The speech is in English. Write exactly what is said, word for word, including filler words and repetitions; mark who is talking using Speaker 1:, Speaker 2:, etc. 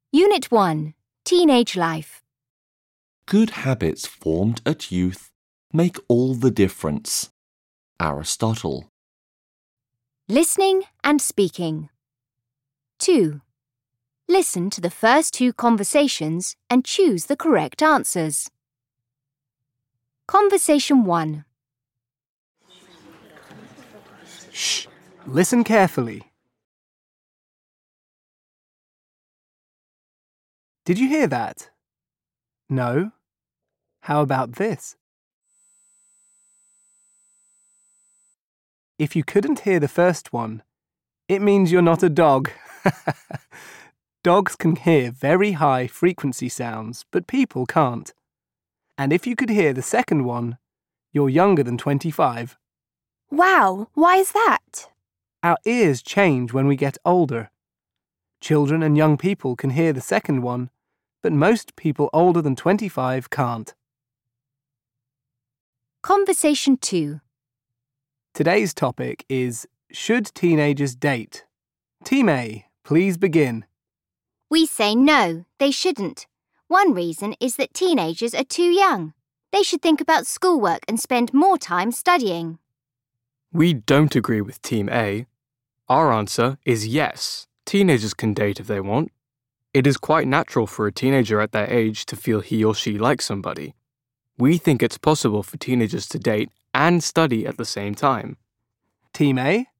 Speaker 1: Unit one. Teenage Life.
Speaker 2: Good habits formed at youth make all the difference. Aristotle.
Speaker 1: Listening and speaking. two. Listen to the first two conversations and choose the correct answers. Conversation one.
Speaker 3: Shh! Listen carefully. Did you hear that? No? How about this? If you couldn't hear the first one, it means you're not a dog. Dogs can hear very high frequency sounds, but people can't. And if you could hear the second one, you're younger than twenty-five.
Speaker 1: Wow, why is that?
Speaker 3: Our ears change when we get older. Children and young people can hear the second one, but most people older than twenty-five can't.
Speaker 1: Conversation two.
Speaker 3: Today's topic is, should teenagers date? Team A, please begin.
Speaker 1: We say no, they shouldn't. One reason is that teenagers are too young. They should think about schoolwork and spend more time studying.
Speaker 4: We don't agree with Team A. Our answer is yes, teenagers can date if they want. It is quite natural for a teenager at their age to feel he or she likes somebody. We think it's possible for teenagers to date and study at the same time.
Speaker 3: Team A?